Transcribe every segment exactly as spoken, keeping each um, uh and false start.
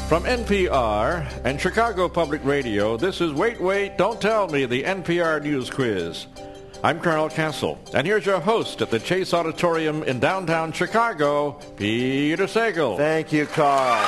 From N P R and Chicago Public Radio, this is Wait, Wait, Don't Tell Me, the N P R News Quiz. I'm Carl Castle, and here's your host at the Chase Auditorium in downtown Chicago, Peter Sagal. Thank you, Carl.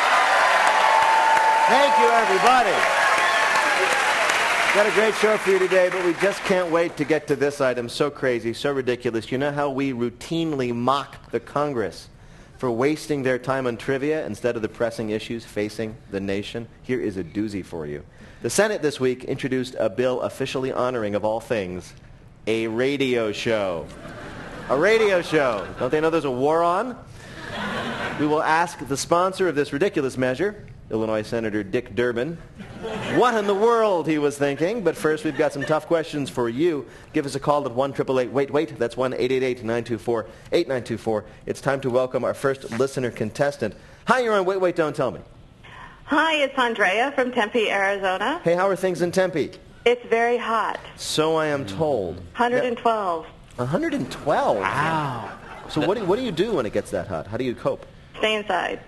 Thank you, everybody. Got a great show for you today, but we just can't wait to get to this item. So crazy, so ridiculous. You know how we routinely mock the Congress for wasting their time on trivia instead of the pressing issues facing the nation? Here is a doozy for you. The Senate this week introduced a bill officially honoring, of all things, a radio show. A radio show. Don't they know there's a war on? We will ask the sponsor of this ridiculous measure, Illinois Senator Dick Durbin, what in the world he was thinking. But first, we've got some tough questions for you. Give us a call at one eight eight eight wait wait. That's one eight eight eight nine two four eight nine two four. It's time to welcome our first listener contestant. Hi, you're on Wait, Wait, Don't Tell Me. Hi, it's Andrea from Tempe, Arizona. Hey, how are things in Tempe? It's very hot. So I am told. one hundred twelve. one hundred twelve? Wow. So what do, what do you do when it gets that hot? How do you cope? Stay inside.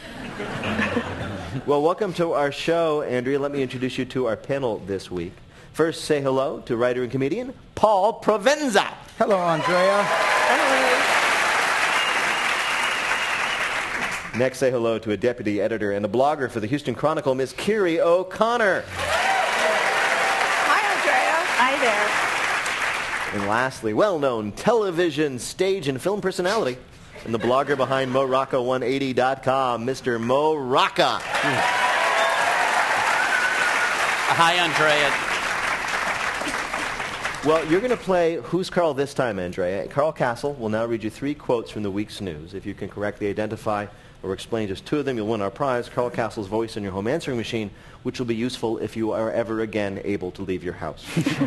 Well, welcome to our show, Andrea. Let me introduce you to our panel this week. First, say hello to writer and comedian Paul Provenza. Hello, Andrea. Hello. Next, say hello to a deputy editor and a blogger for the Houston Chronicle, Miss Kiri O'Connor. Hi, Andrea. Hi there. And lastly, well-known television, stage, and film personality, and the blogger behind Mo Rocca one eighty dot com, Mister Mo Rocca. Hi, Andrea. Well, you're going to play Who's Carl this time, Andrea. Carl Castle will now read you three quotes from the week's news. If you can correctly identify or explain just two of them, you'll win our prize, Carl Castle's voice in your home answering machine, which will be useful if you are ever again able to leave your house.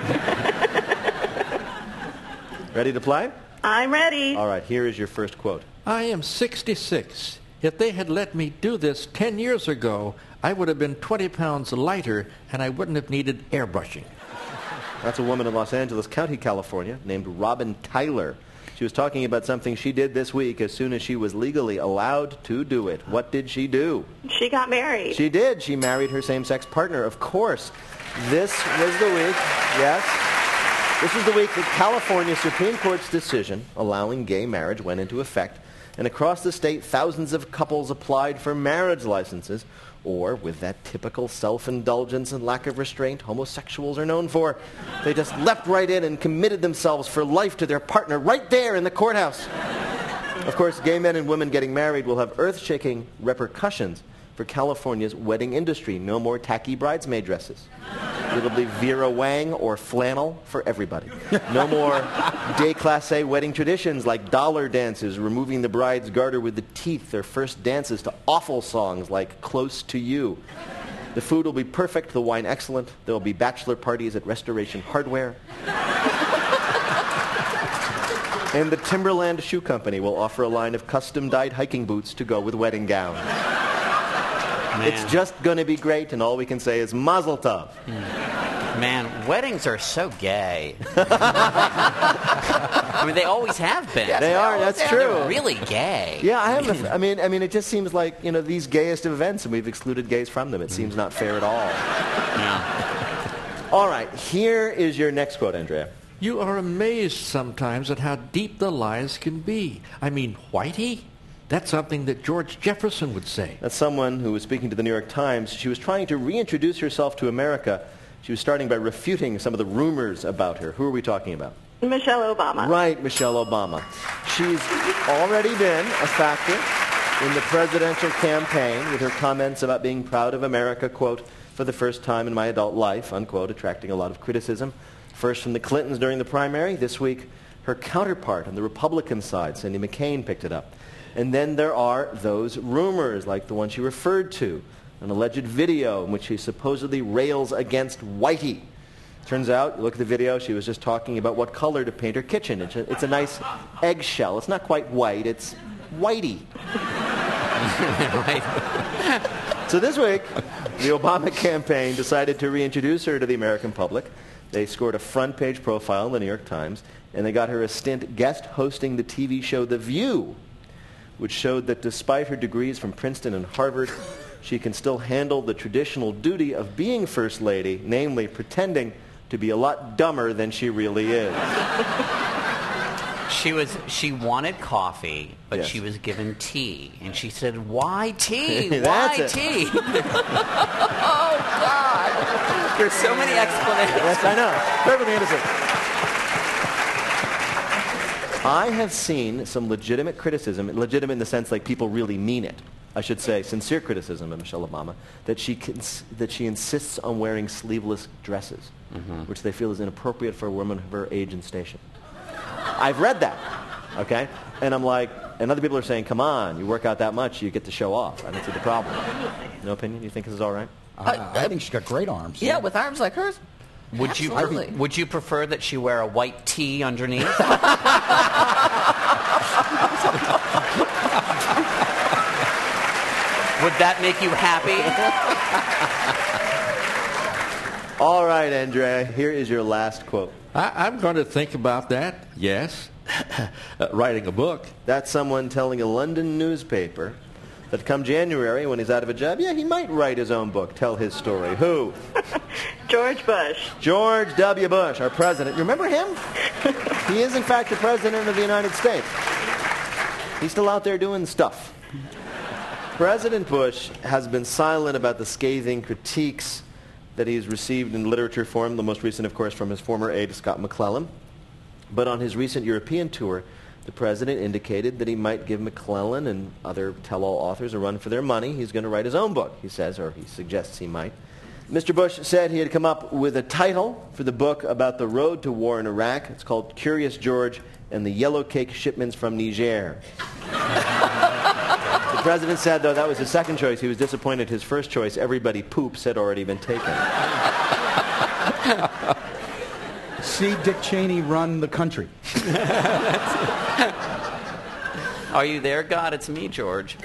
Ready to play? I'm ready. All right, here is your first quote. I am sixty-six. If they had let me do this ten years ago, I would have been twenty pounds lighter, and I wouldn't have needed airbrushing. That's a woman in Los Angeles County, California, named Robin Tyler. She was talking about something she did this week as soon as she was legally allowed to do it. What did she do? She got married. She did. She married her same-sex partner, of course. This was the week, yes, this was the week that California Supreme Court's decision allowing gay marriage went into effect. And across the state, thousands of couples applied for marriage licenses, or, with that typical self-indulgence and lack of restraint homosexuals are known for, they just leapt right in and committed themselves for life to their partner right there in the courthouse. Of course, gay men and women getting married will have earth-shaking repercussions for California's wedding industry. No more tacky bridesmaid dresses. It'll be Vera Wang or flannel for everybody. No more déclassé wedding traditions like dollar dances, removing the bride's garter with the teeth, their first dances to awful songs like Close to You. The food will be perfect, the wine excellent. There will be bachelor parties at Restoration Hardware. And the Timberland Shoe Company will offer a line of custom-dyed hiking boots to go with wedding gowns. Man. It's just going to be great, and all we can say is mazel tov. Man, weddings are so gay. I mean, they always have been. Yeah, they are, that's They're true. really gay. Yeah, I have. A, I mean, I mean, it just seems like, you know, these gayest events, and we've excluded gays from them. It seems not fair at all. Yeah. All right, here is your next quote, Andrea. You are amazed sometimes at how deep the lies can be. I mean, Whitey? That's something that George Jefferson would say. That's someone who was speaking to the New York Times. She was trying to reintroduce herself to America. She was starting by refuting some of the rumors about her. Who are we talking about? Michelle Obama. Right, Michelle Obama. She's already been a factor in the presidential campaign with her comments about being proud of America, quote, for the first time in my adult life, unquote, attracting a lot of criticism. First from the Clintons during the primary. This week, her counterpart on the Republican side, Cindy McCain, picked it up. And then there are those rumors, like the one she referred to, an alleged video in which she supposedly rails against Whitey. Turns out, you look at the video, she was just talking about what color to paint her kitchen. It's a, it's a nice eggshell. It's not quite white, it's whitey. So this week, the Obama campaign decided to reintroduce her to the American public. They scored a front-page profile in the New York Times, and they got her a stint guest hosting the T V show The View, which showed that despite her degrees from Princeton and Harvard, she can still handle the traditional duty of being First Lady, namely pretending to be a lot dumber than she really is. She was. She wanted coffee, but Yes. she was given tea, and she said, "Why tea? That's Why it. tea?" Oh God! There's so many explanations. Yes, I know. Perfectly innocent. I have seen some legitimate criticism, legitimate in the sense like people really mean it. I should say sincere criticism of Michelle Obama, that she cons- that she insists on wearing sleeveless dresses, mm-hmm. which they feel is inappropriate for a woman of her age and station. I've read that, okay? And I'm like, and other people are saying, come on, you work out that much, you get to show off. I don't see the problem. No opinion? You think this is all right? I, I think she's got great arms. Yeah, with arms like hers. Would you Absolutely. pre- would you prefer that she wear a white tee underneath? Would that make you happy? All right, Andrea, here is your last quote. I, I'm going to think about that, yes. uh, writing a book. That's someone telling a London newspaper that come January, when he's out of a job, yeah, he might write his own book, tell his story. Who? George Bush. George W. Bush, our president. You remember him? He is, in fact, the president of the United States. He's still out there doing stuff. President Bush has been silent about the scathing critiques that he's received in literature form, the most recent, of course, from his former aide, Scott McClellan. But on his recent European tour, the president indicated that he might give McClellan and other tell-all authors a run for their money. He's going to write his own book, he says, or he suggests he might. Mister Bush said he had come up with a title for the book about the road to war in Iraq. It's called Curious George and the Yellow Cake Shipments from Niger. The president said, though, that was his second choice. He was disappointed his first choice, Everybody Poops, had already been taken. See Dick Cheney run the country. Are you there, God? It's me, George.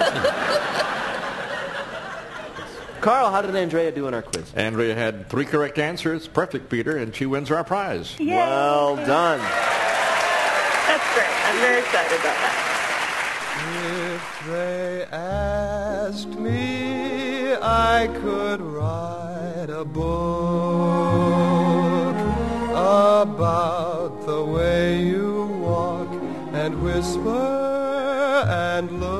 Carl, how did Andrea do in our quiz? Andrea had three correct answers. Perfect, Peter, and she wins our prize. Yay. Well done. That's great. I'm very excited about that. If they asked me, I could write a book about the way you walk and whisper and look.